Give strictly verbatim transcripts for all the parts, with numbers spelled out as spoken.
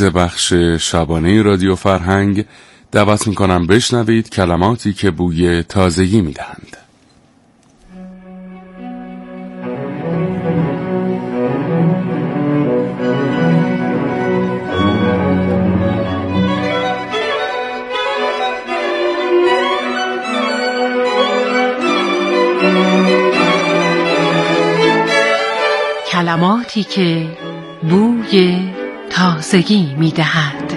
ز بخش شبانه رادیو فرهنگ دعوت میکنم بشنوید کلماتی که بوی تازگی میدهند. کلماتی که بوی تازگی می‌دهند.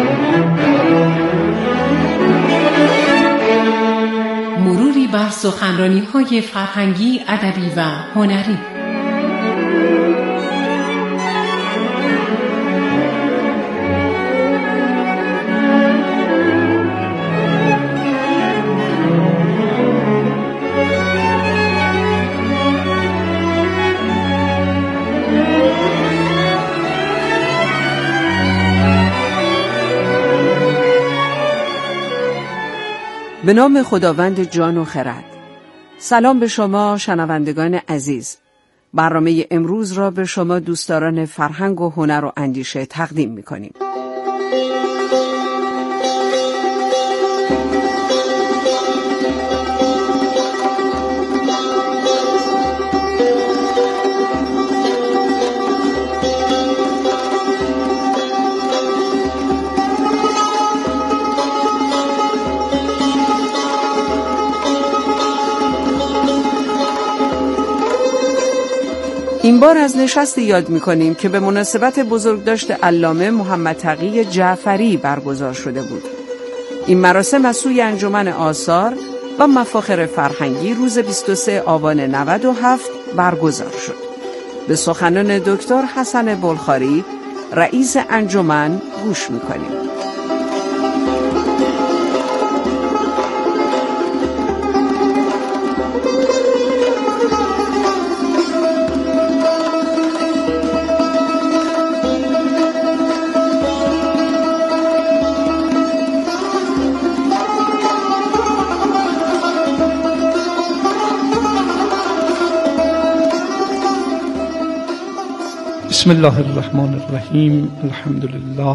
مروری بر سخنرانی‌های فرهنگی، ادبی و هنری. به نام خداوند جان و خرد. سلام به شما شنوندگان عزیز. برنامه امروز را به شما دوستداران فرهنگ و هنر و اندیشه تقدیم می‌کنیم. این بار از نشستی یاد می‌کنیم که به مناسبت بزرگداشت علامه محمد تقی جعفری برگزار شده بود. این مراسم از سوی انجمن آثار و مفاخر فرهنگی روز بیست و سوم آبان نود و هفت برگزار شد. به سخنان دکتر حسن بلخاری رئیس انجمن گوش می‌کنیم. بسم الله الرحمن الرحیم. الحمد لله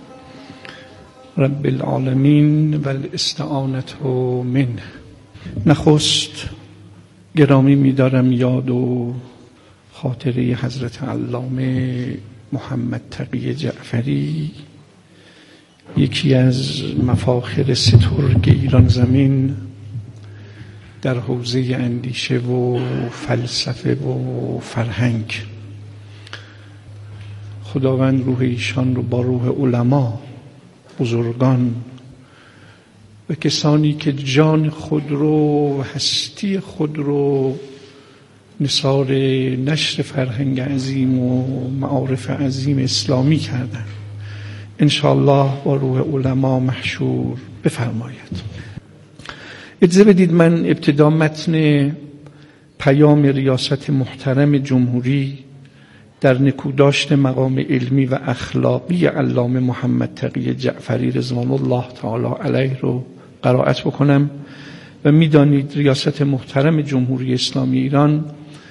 رب العالمین و الاستعانة منه. نخست گرامی می‌دارم یاد و خاطره حضرت علامه محمد تقی جعفری، یکی از مفاخر سترگ ایران زمین در حوزه اندیشه و فلسفه و فرهنگ. خداوند روح ایشان رو با روح علما، بزرگان و کسانی که جان خود رو و هستی خود رو نثار نشر فرهنگ عظیم و معارف عظیم اسلامی کردن، انشاءالله با روح علما محشور بفرماید. اجازه بدید من ابتدا متن پیام ریاست محترم جمهوری در نکوداشت مقام علمی و اخلاقی علامه محمد تقی جعفری رضوان الله تعالی علیه رو قرائت بکنم. و میدانید ریاست محترم جمهوری اسلامی ایران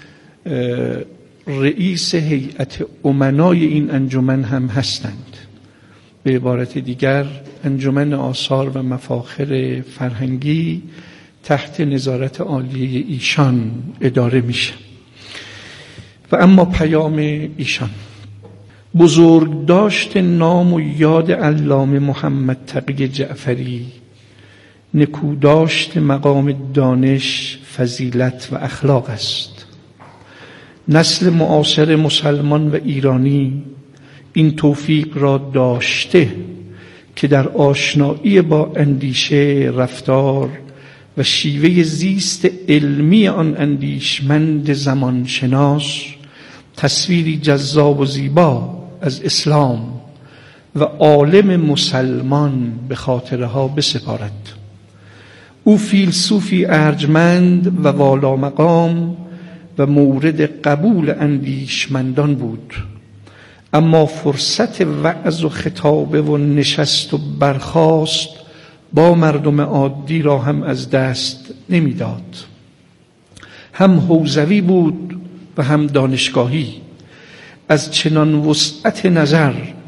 رئیس هیئت امنای این انجمن هم هستند. به عبارت دیگر انجمن آثار و مفاخر فرهنگی تحت نظارت عالیه ایشان اداره میشه. و اما پیام ایشان: بزرگداشت نام و یاد علامه محمد تقی جعفری نکوداشت مقام دانش، فضیلت و اخلاق است. نسل معاصر مسلمان و ایرانی این توفیق را داشته که در آشنایی با اندیشه، رفتار و شیوه زیست علمی آن اندیشمند زمانشناس تصویری جذاب و زیبا از اسلام و عالم مسلمان به خاطرها بسپارد. او فیلسوفی ارجمند و والا مقام و مورد قبول اندیشمندان بود، اما فرصت وعظ و خطابه و نشست و برخاست با مردم عادی را هم از دست نمیداد. هم حوزوی بود و هم دانشگاهی. از چنان وسعت نظر،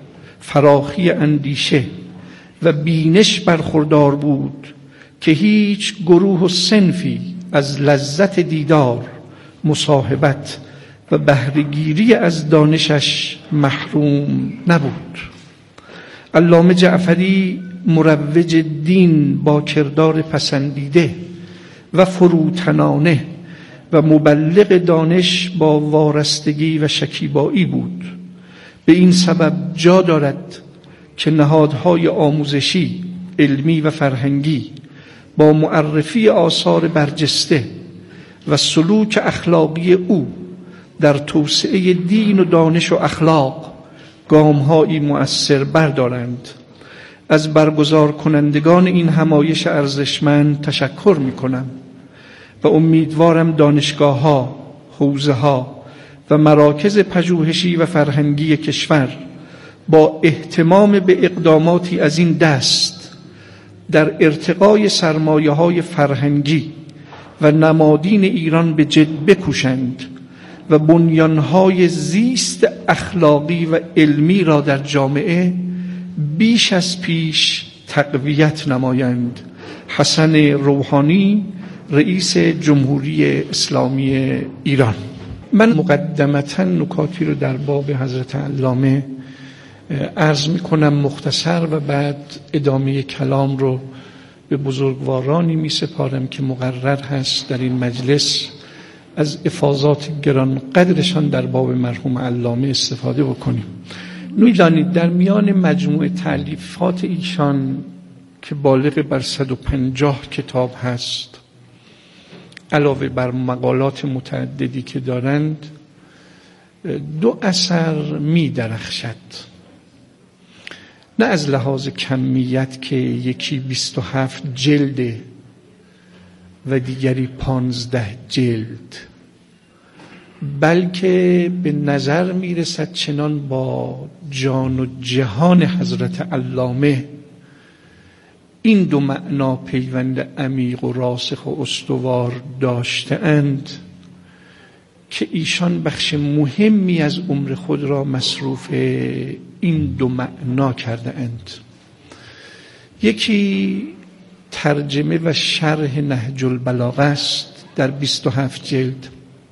فراخی اندیشه و بینش برخوردار بود که هیچ گروه و صنفی از لذت دیدار، مصاحبت و بهره‌گیری از دانشش محروم نبود. علامه جعفری مروج دین با کردار پسندیده و فروتنانه و مبلغ دانش با وارستگی و شکیبایی بود. به این سبب جا دارد که نهادهای آموزشی، علمی و فرهنگی با معرفی آثار برجسته و سلوک اخلاقی او در توسعه دین و دانش و اخلاق گام‌هایی مؤثر بردارند. از برگزار کنندگان این همایش ارزشمند تشکر می‌کنم و امیدوارم دانشگاه‌ها، حوزه‌ها و مراکز پژوهشی و فرهنگی کشور با اهتمام به اقداماتی از این دست در ارتقای سرمایه‌های فرهنگی و نمادین ایران به جد بکوشند و بنیان‌های زیست اخلاقی و علمی را در جامعه بیش از پیش تقویت نمایند. حسن روحانی، رئیس جمهوری اسلامی ایران. من مقدمتاً نکاتی رو در باب حضرت علامه عرض می‌کنم مختصر و بعد ادامه کلام رو به بزرگوارانی می‌سپارم که مقرر هست در این مجلس از افاضات گران قدرشان در باب مرحوم علامه استفاده بکنیم. می‌دانید در میان مجموع تألیفات ایشان که بالغ بر صد و پنجاه کتاب هست، علاوه بر مقالات متعددی که دارند، دو اثر می درخشد. نه از لحاظ کمیت که یکی بیست و هفت جلده و دیگری پانزده جلد، بلکه به نظر می رسد چنان با جان و جهان حضرت علامه این دو معنا پیوند عمیق و راسخ و استوار داشته‌اند که ایشان بخش مهمی از عمر خود را مصروف این دو معنا کرده اند. یکی ترجمه و شرح نهج البلاغه است در بیست و هفت جلد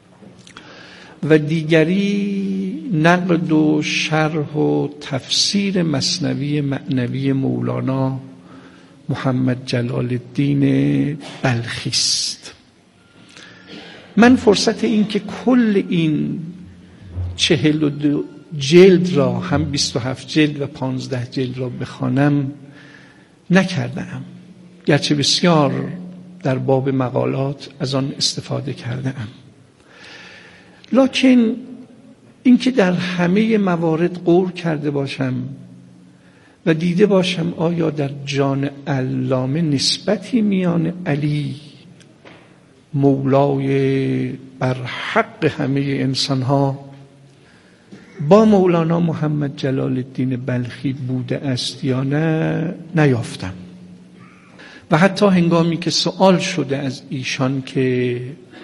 و دیگری نقد و شرح و تفسیر مثنوی معنوی مولانا محمد جلال الدین بلخی است. من فرصت این که کل این چهل و دو جلد را، هم بیست و هفت جلد و پانزده جلد را بخوانم نکردم، گرچه بسیار در باب مقالات از آن استفاده کردم، لکن اینکه در همه موارد غور کرده باشم و دیده باشم آیا در جان علامه نسبتی میان علی مولای بر حق همه انسانها با مولانا محمد جلال الدین بلخی بوده است یا نه نیافتم. و حتی هنگامی که سوال شده از ایشان که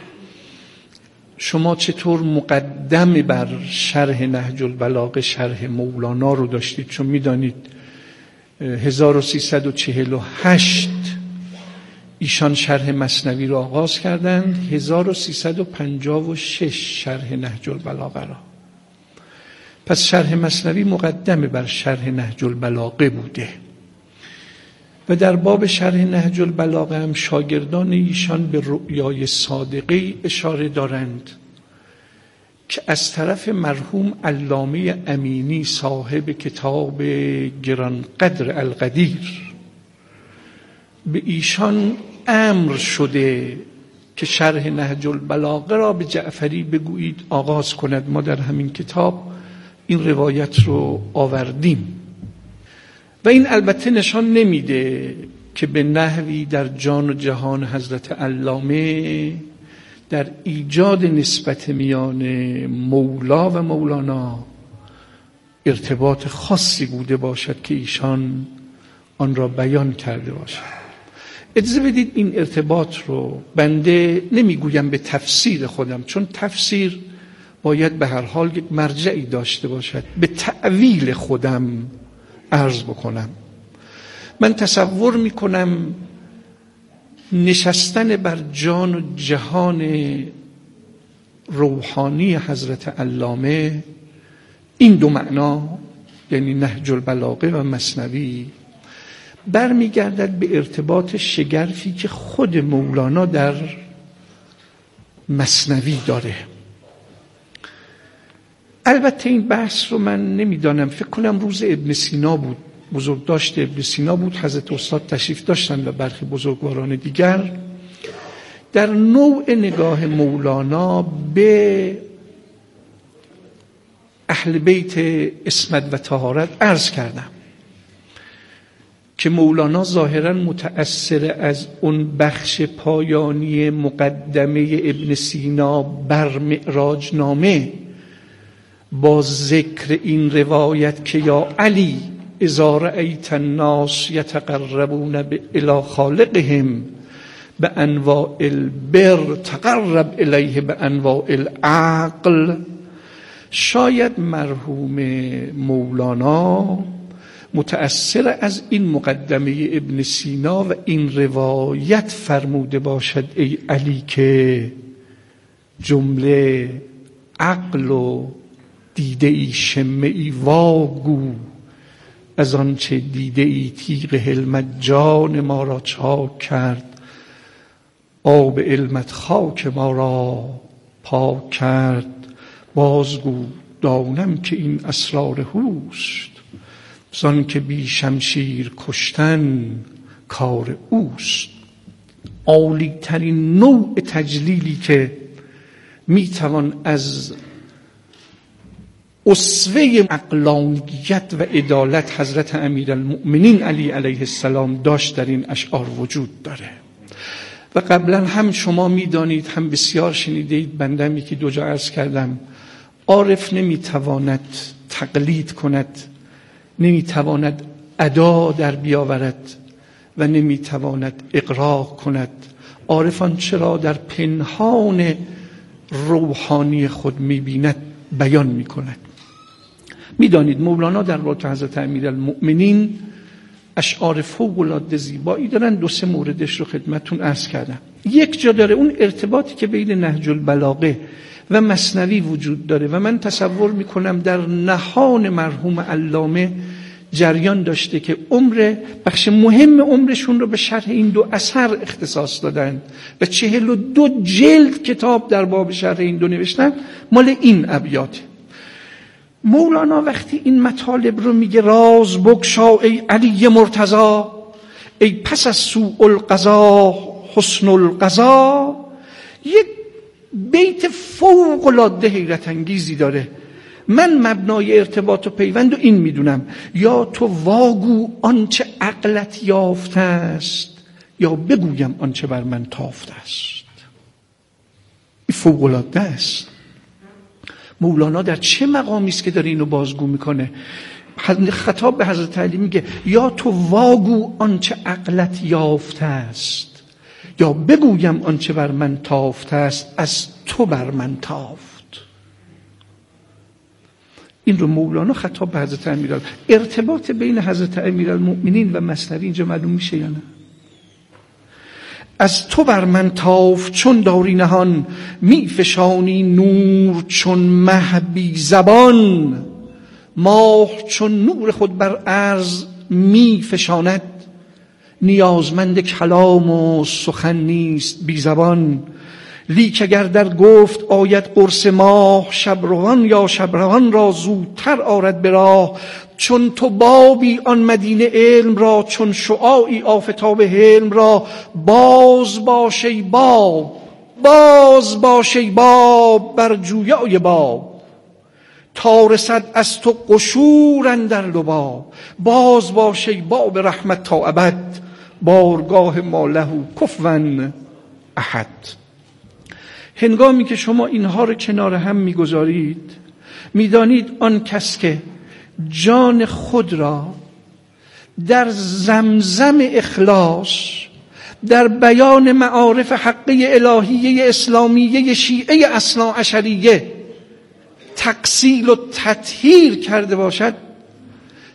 شما چطور مقدم بر شرح نهج البلاغه شرح مولانا رو داشتید، چون میدانید هزار و سیصد و چهل و هشت ایشان شرح مثنوی را آغاز کردند، هزار و سیصد و پنجاه و شش شرح نهج البلاغه را. پس شرح مثنوی مقدم بر شرح نهج البلاغه بوده و در باب شرح نهج البلاغه هم شاگردان ایشان به رؤیای صادقه اشاره دارند که از طرف مرحوم علامه امینی صاحب کتاب گرانقدر القدیر به ایشان امر شده که شرح نهج البلاغه را به جعفری بگویید آغاز کند. ما در همین کتاب این روایت رو آوردیم و این البته نشان نمیده که به نحوی در جان و جهان حضرت علامه در ایجاد نسبت میان مولا و مولانا ارتباط خاصی بوده باشد که ایشان آن را بیان کرده باشد. اجازه بدید این ارتباط رو بنده نمیگویم به تفسیر خودم، چون تفسیر باید به هر حال یک مرجعی داشته باشد، به تأویل خودم عرض بکنم. من تصور میکنم نشستن بر جان و جهان روحانی حضرت علامه، این دو معنا یعنی نهج البلاغه و مثنوی، برمیگردد به ارتباط شگرفی که خود مولانا در مثنوی داره. البته این بحث رو من نمیدانم، فکر کنم روز ابن سینا بود، بزرگداشت ابن سینا بود، حضرت استاد تشریف داشتن و برخی بزرگواران دیگر. در نوع نگاه مولانا به اهل بیت عصمت و طهارت عرض کردم که مولانا ظاهراً متأثر از اون بخش پایانی مقدمه ابن سینا بر معراج نامه با ذکر این روایت که یا علی اذا رأیت الناس یتقربون الی خالقهم به انواع البر تقرب الیه به انواع العقل. شاید مرحوم مولانا متأثر از این مقدمه ابن سینا و این روایت فرموده باشد ای علی که جمله عقل و دیده ای شمه ای واگو، از آنچه دیده ای تیغ حلمت جان ما را چاک کرد، آب علمت خاک ما را پاک کرد. بازگو دانم که این اسرار هوست، زان که بی شمشیر کشتن کار اوست. عالی ترین نوع تجلیلی که میتوان از اسوه عقلانیت و عدالت حضرت امیرالمؤمنین علی علیه السلام داشت در این اشعار وجود داره. و قبلا هم شما میدانید، هم بسیار شنیدید، بنده هم یکی دو جا عرض کردم، عارف نمیتواند تقلید کند، نمیتواند ادا در بیاورد و نمیتواند اقرار کند. عارفان چرا در پنهان روحانی خود میبیند بیان میکند. میدانید مولانا در رابطه حضرت امیرالمؤمنین اشعار فوق العاده زیبایی دارن. دو سه موردش رو خدمتتون عرض کردم. یک جا داره اون ارتباطی که بین نهج البلاغه و مثنوی وجود داره و من تصور میکنم در نهان مرحوم علامه جریان داشته که عمر بخش مهم عمرشون رو به شرح این دو اثر اختصاص دادن و چهل و دو جلد کتاب در باب شرح این دو نوشتن. مال این ابیات مولانا وقتی این مطالب رو میگه، راز بگشا ای علی مرتضی، ای پس از سوء القضا حسن القضا، یک بیت فوق العاده حیرت انگیزی داره. من مبنای ارتباط و پیوند و این میدونم، یا تو واگو آنچه عقلت یافته است، یا بگویم آنچه بر من تافته است. این فوق العاده است. مولانا در چه مقامی است که داره اینو بازگو میکنه؟ خطاب به حضرت علی میگه یا تو واگو آنچه عقلت یافته است، یا بگویم آنچه بر من تافته است، از تو بر من تافت. این رو مولانا خطاب به حضرت امیرالمؤمنین. ارتباط بین حضرت امیرالمؤمنین و مثنوی اینجا معلوم میشه یا نه؟ از تو بر من تاف چون داری نهان، می فشانی نور چون مه بی زبان. ماه چون نور خود بر عرض می فشاند، نیازمند کلام و سخن نیست بی زبان. لیک اگر در گفت آید قرص ماه، شبروان یا شبروان را زودتر آرد به راه. چون تو بابی آن مدینه علم را، چون شعاعی آفتاب حلم را. باز باش ای باب، باز باش ای باب، بر جویای باب. تا رسد از تو قشور اندر لباب. باز باش ای باب رحمت تا ابد، بارگاه ما له کفوا احد. هنگامی که شما اینها رو کنار هم میگذارید، میدانید آن کس که جان خود را در زمزم اخلاص، در بیان معارف حقه الهیه اسلامیه شیعه اثنا عشریه تقصیل و تطهیر کرده باشد،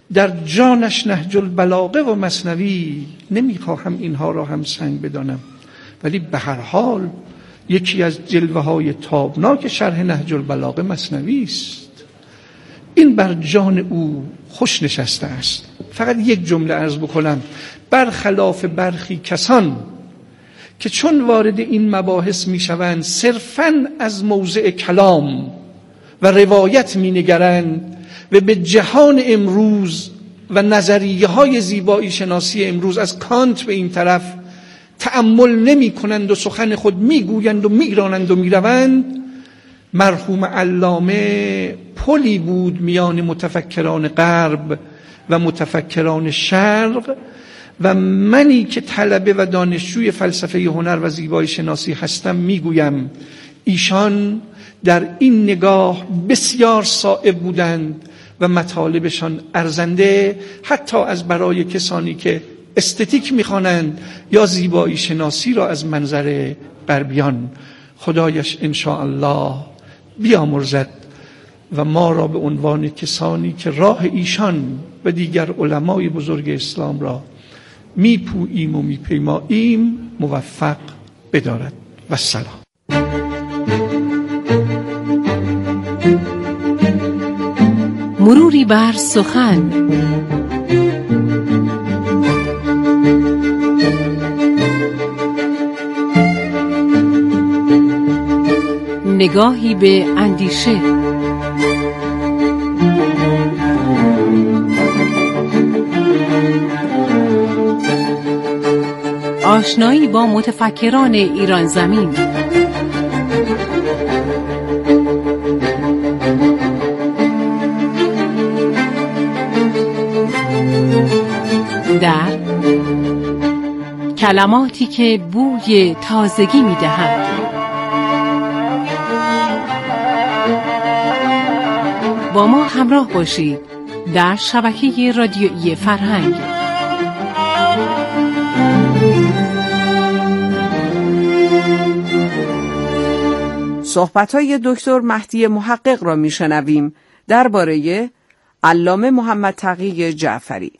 در جانش نهج البلاغه و مثنوی. نمیخواهم اینها را هم سنگ بدانم، ولی به هر حال یکی از جلوه های تابناک شرح نهج البلاغه مثنوی است. این بر جان او خوش نشسته است. فقط یک جمله عرض بکنم، برخلاف برخی کسان که چون وارد این مباحث می شوند صرفاً از موضع کلام و روایت می نگرند و به جهان امروز و نظریه های زیبایی شناسی امروز از کانت به این طرف تأمل نمی کنند و سخن خود می گویند و می رانند و می روند، مرحوم علامه پلی بود میان متفکران غرب و متفکران شرق، و منی که طلبه و دانشجوی فلسفه هنر و زیبایی شناسی هستم میگویم ایشان در این نگاه بسیار صائب بودند و مطالبشان ارزنده، حتی از برای کسانی که استتیک میخوانند یا زیبایی شناسی را از منظر غربیان. خدایش انشاءالله بیامرزد و ما را به عنوان کسانی که راه ایشان و دیگر علمای بزرگ اسلام را میپوییم و میپیماییم موفق بدارد. و سلام. مروری بر سخن. نگاهی به اندیشه. آشنایی با متفکران ایران زمین. در کلماتی که بوی تازگی می‌دهند. با ما همراه باشید در شبکه رادیویی فرهنگ. صحبت‌های دکتر مهدی محقق را میشنویم درباره علامه محمد تقی جعفری.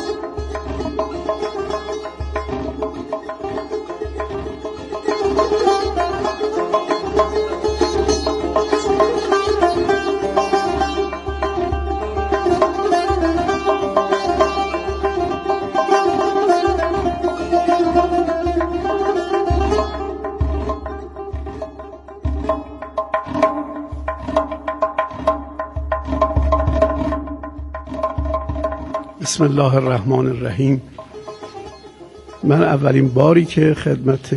بسم الله الرحمن الرحیم. من اولین باری که خدمت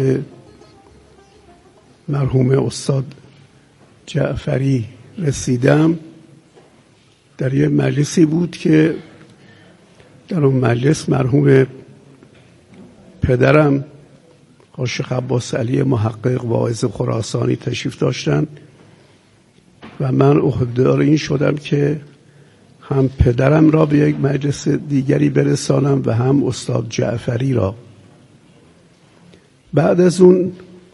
مرحوم استاد جعفری رسیدم در یه مجلسی بود که در اون مجلس مرحوم پدرم شیخ عباس علی محقق واعظ خراسانی تشریف داشتن و من عهدهدار این شدم که هم پدرم را به یک مجلس دیگری برسانم و هم استاد جعفری را. بعد از اون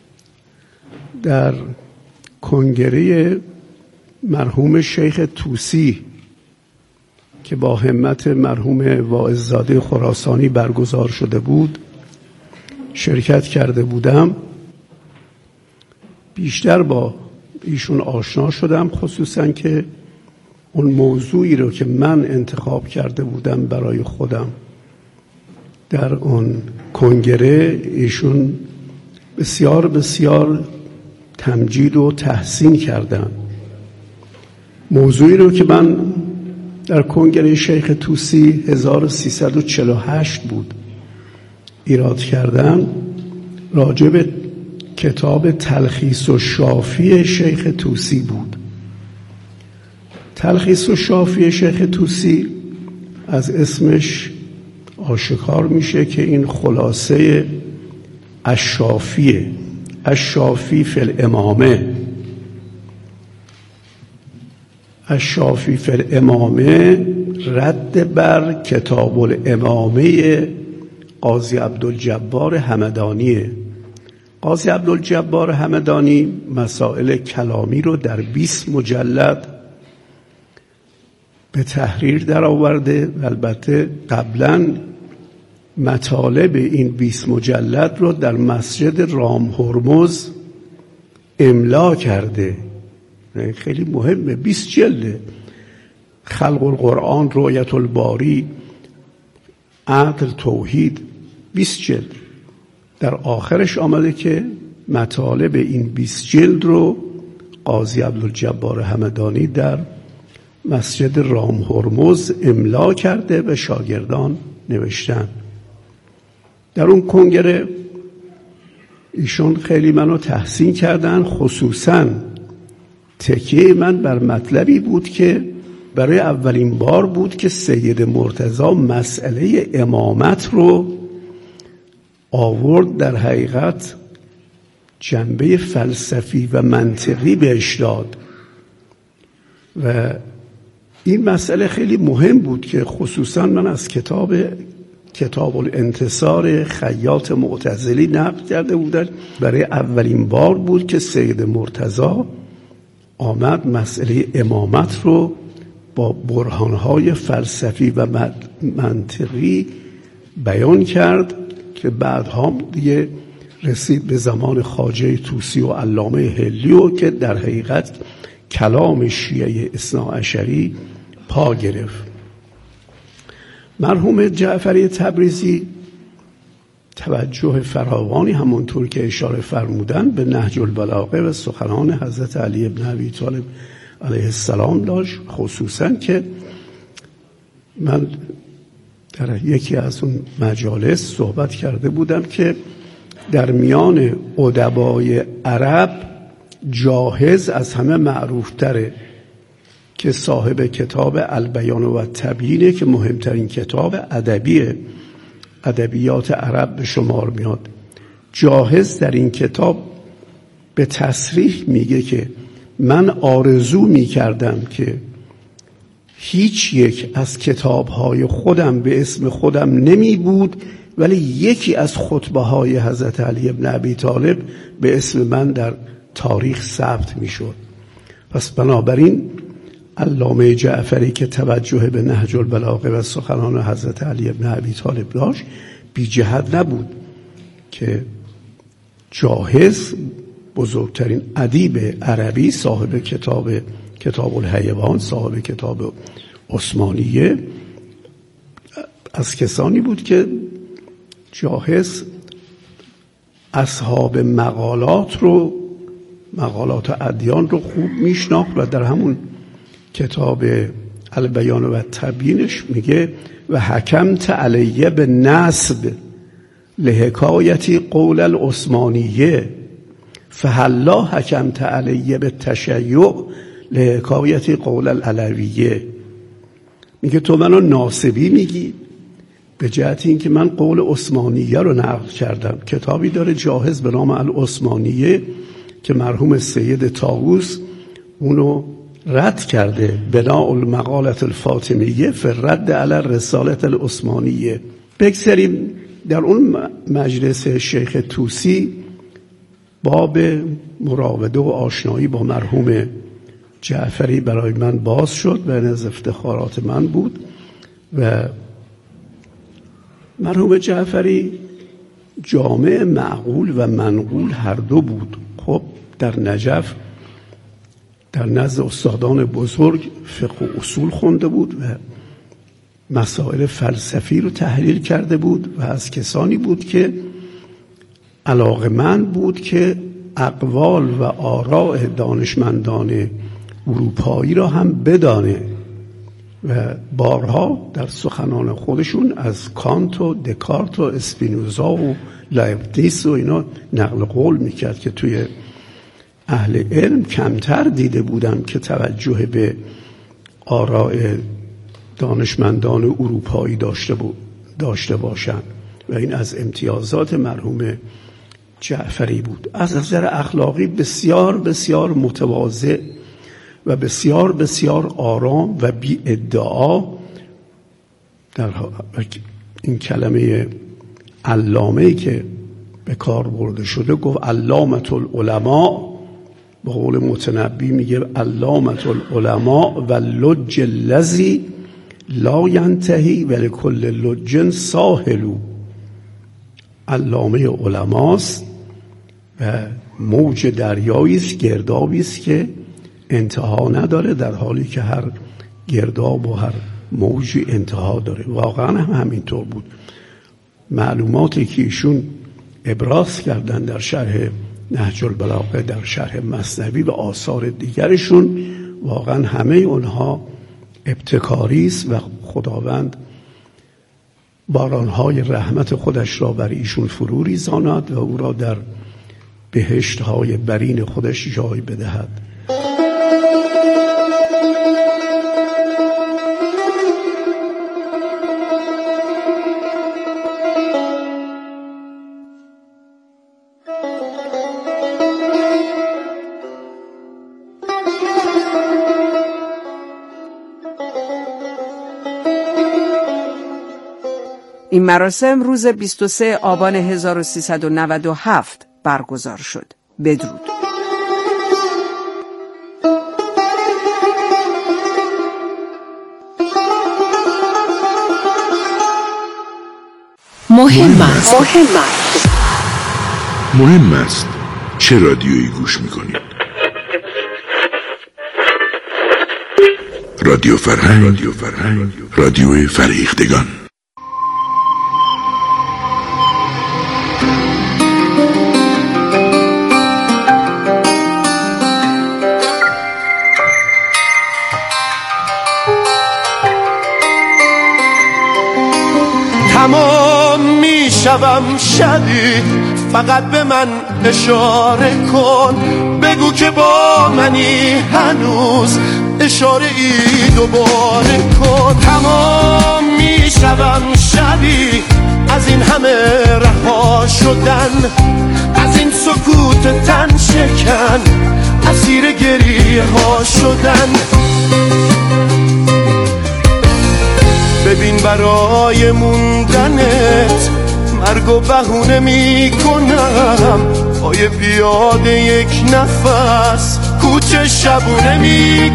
در کنگره مرحوم شیخ طوسی که با همت مرحوم واعظزاده خراسانی برگزار شده بود شرکت کرده بودم. بیشتر با ایشون آشنا شدم، خصوصا که اون موضوعی رو که من انتخاب کرده بودم برای خودم در اون کنگره ایشون بسیار بسیار تمجید و تحسین کردن. موضوعی رو که من در کنگره شیخ طوسی هزار و سیصد و چهل و هشت بود ایراد کردم، راجع به کتاب تلخیص و شافی شیخ طوسی بود. تلخیص و شافی شیخ طوسی از اسمش آشکار میشه که این خلاصه الشافیه، الشافی فی الامامه. الشافی فی الامامه رد بر کتاب الامامه قاضی عبدالجبار همدانیه. قاضی عبدالجبار همدانی مسائل کلامی رو در بیست مجلد به تحریر در آورده و البته قبلا مطالب این بیست مجلد رو در مسجد رام هرمز املا کرده. خیلی مهمه. بیست جلده. خلق القرآن، رؤیت الباری، عدل، توحید، بیست جلد. در آخرش آمده که مطالب این بیست جلد رو قاضی عبدالجبار همدانی در مسجد رام هرمز املا کرده و شاگردان نوشتن. در اون کنگره ایشون خیلی منو تحسین کردن، خصوصا تکیه من بر مطلبی بود که برای اولین بار بود که سید مرتضی مسئله امامت رو آورد، در حقیقت جنبه فلسفی و منطقی بهش داد و این مسئله خیلی مهم بود که خصوصا من از کتاب کتاب الانتصار خیاط معتزلی نقل کرده بودن. برای اولین بار بود که سید مرتضی آمد مسئله امامت رو با برهانهای فلسفی و منطقی بیان کرد که بعدها دیگه رسید به زمان خواجه طوسی و علامه حلیو که در حقیقت کلام شیعه اثناعشری پا گرفت. مرحوم جعفری تبریزی توجه فراوانی همونطور که اشاره فرمودن به نهج البلاغه و سخنان حضرت علی بن ابی طالب علیه السلام داشت، خصوصا که من در یکی از اون مجالس صحبت کرده بودم که در میان ادبای عرب جاهز از همه معروف تره که صاحب کتاب البیان و التبیینه که مهمترین کتاب ادبی ادبیات عرب به شمار میاد. جاهز در این کتاب به تصریح میگه که من آرزو میکردم که هیچ یک از کتابهای خودم به اسم خودم نمی بود، ولی یکی از خطبه های حضرت علی بن ابی طالب به اسم من در تاریخ ثبت می شد. پس بنابراین علامه جعفری که توجه به نهج البلاغه و سخنان حضرت علی بن ابی طالب داشت بی جهت نبود که جاهز بزرگترین ادیب عربی، صاحب کتاب کتاب الحیوان، صاحب کتاب عثمانیه، از کسانی بود که جاهز اصحاب مقالات رو مقالات ادیان رو خوب میشناخت و در همون کتاب البیان و التبیینش میگه و حکمت علیه به نسب لحکایتی قول العثمانیه فهلا حکمت علیه به تشیع لحکایتی قول العلویه. میگه تو منو ناسبی میگی به جهت این که من قول عثمانیه رو نقل کردم. کتابی داره جاهز به نام العثمانیه که مرحوم سید طاووس اونو رد کرده، بناء المقالة الفاطمیه فی الرد علی الرسالة العثمانیه. بگذاریم در اون مجلس شیخ طوسی باب مراوده و آشنایی با مرحوم جعفری برای من باز شد و از افتخارات من بود و مرحوم جعفری جامع معقول و منقول هر دو بود. خب در نجف در نزد استادان بزرگ فقه و اصول خونده بود و مسائل فلسفی رو تحلیل کرده بود و از کسانی بود که علاقمند بود که اقوال و آراء دانشمندان اروپایی را هم بدانه و بارها در سخنان خودشون از کانت و دکارت و اسپینوزا و لایبنیتس و اینا نقل قول میکرد که توی اهل علم کمتر دیده بودم که توجه به آراء دانشمندان اروپایی داشته بود داشته باشند و این از امتیازات مرحوم جعفری بود. از نظر اخلاقی بسیار بسیار متواضع و بسیار بسیار آرام و بی ادعا. در این کلمه علامه‌ای که به کار برده شده گفت علامة العلماء به قول متنبی میگه علامة العلماء و لج الذی لا ینتهی و لکل لج ساحل. علامه علماست و موج دریایی است، گردابی است که انتها نداره، در حالی که هر گرداب و هر موجی انتها داره. واقعا هم همینطور بود. معلوماتی که ایشون ابراز کردن در شرح نهج البلاغه، در شرح مثنوی و آثار دیگرشون، واقعا همه اونها ابتکاری است و خداوند بارانهای رحمت خودش را بر ایشون فرو ریزاند و او را در بهشت‌های برین خودش جای بدهد. این مراسم روز بیست و سوم آبان هزار و سیصد و نود و هفت برگزار شد. بدرود. مهم است. مهم است. مهم است چه رادیویی گوش میکنید؟ رادیو فرهنگ، رادیو فرهنگ، رادیو فریختگان. تمام میشوم شبی، فقط به من اشاره کن، بگو که با منی هنوز، اشاره ای دوباره کن. تمام میشوم شبی از این همه رها شدن، از این سکوت تن شکن، اسیر گریه ها شدن. ببین برای موندنت مرگ و بهونه می کنم، پای پیاده یک نفس کوچه شبونه می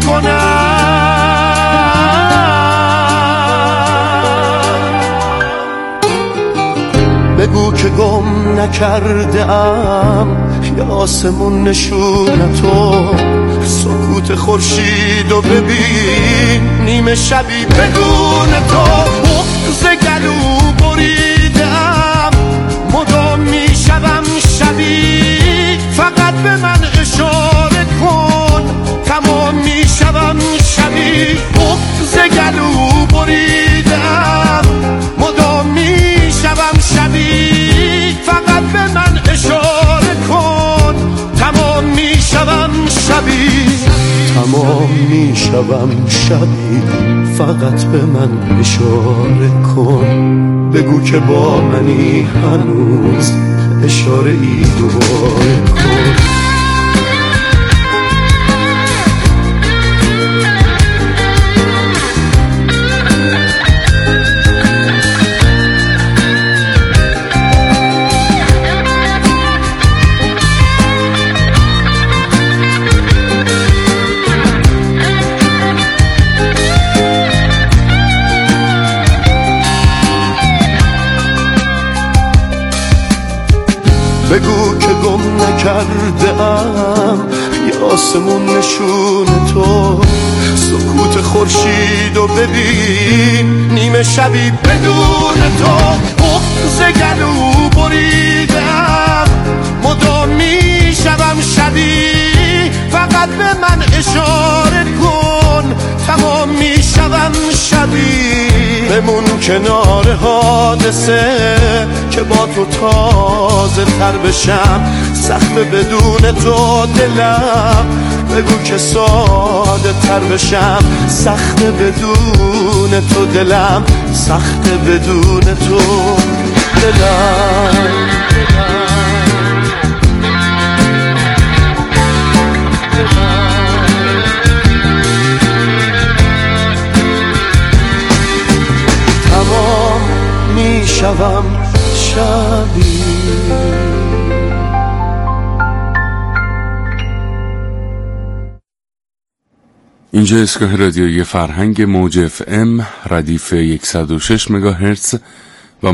کنم. بگو که گم نکرده ام یا آسمون نشونتو، سکوت خورشید و ببین نیمه شبی بدون تو. بغض گلو بریدم، مدام میشوم شبی، فقط به من اشاره کن، تمام میشوم شبی. بغض گلو بریدم، مدام میشوم شبی، فقط به من اشاره کن، تمام میشوم شبی. تمام میشوم شبی، فقط به من اشاره کن، بگو که با منی هنوز، اشاره ای دوباره کن. بگو که گم نکرده ام یا آسمون نشون تو، سکوت خورشید و ببین نیمه شبی بدون تو. بغض گلو بریدم، مدام میشوم شبی، فقط به من اشاره کن، تمام میشوم شبی. بمون کنار حادثه که با تو تازه تر بشم، سخت بدون تو دلم، بگو که ساده تر بشم، سخت بدون تو دلم، سخت بدون تو دلم. تمام میشوم شبی. اینجا ایستگاه رادیویی فرهنگ موج اف ام ردیف صد و شش مگاهرتز